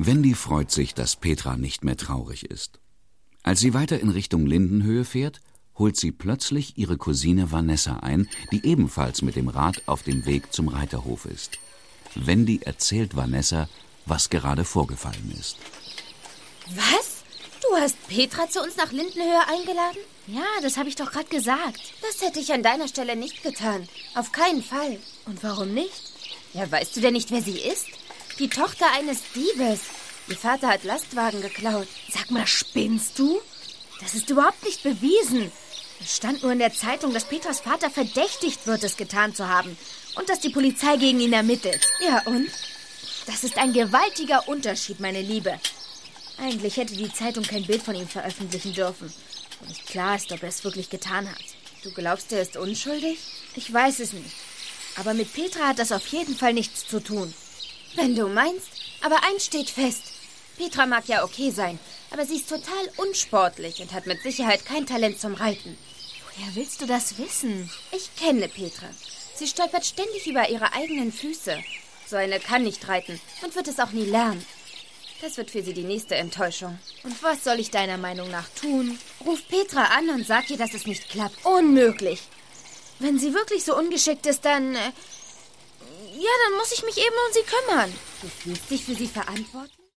Wendy freut sich, dass Petra nicht mehr traurig ist. Als sie weiter in Richtung Lindenhöhe fährt, holt sie plötzlich ihre Cousine Vanessa ein, die ebenfalls mit dem Rad auf dem Weg zum Reiterhof ist. Wendy erzählt Vanessa, was gerade vorgefallen ist. Was? Du hast Petra zu uns nach Lindenhöhe eingeladen? Ja, das habe ich doch gerade gesagt. Das hätte ich an deiner Stelle nicht getan. Auf keinen Fall. Und warum nicht? Ja, weißt du denn nicht, wer sie ist? Die Tochter eines Diebes. Ihr Vater hat Lastwagen geklaut. Sag mal, spinnst du? Das ist überhaupt nicht bewiesen. Es stand nur in der Zeitung, dass Petras Vater verdächtigt wird, es getan zu haben. Und dass die Polizei gegen ihn ermittelt. Ja, und? Das ist ein gewaltiger Unterschied, meine Liebe. Eigentlich hätte die Zeitung kein Bild von ihm veröffentlichen dürfen. Und nicht klar ist, ob er es wirklich getan hat. Du glaubst, er ist unschuldig? Ich weiß es nicht. Aber mit Petra hat das auf jeden Fall nichts zu tun. Wenn du meinst. Aber eins steht fest. Petra mag ja okay sein, aber sie ist total unsportlich und hat mit Sicherheit kein Talent zum Reiten. Woher willst du das wissen? Ich kenne Petra. Sie stolpert ständig über ihre eigenen Füße. So eine kann nicht reiten und wird es auch nie lernen. Das wird für sie die nächste Enttäuschung. Und was soll ich deiner Meinung nach tun? Ruf Petra an und sag ihr, dass es nicht klappt. Unmöglich. Wenn sie wirklich so ungeschickt ist, dann... ja, dann muss ich mich eben um sie kümmern. Du fühlst dich für sie verantwortlich?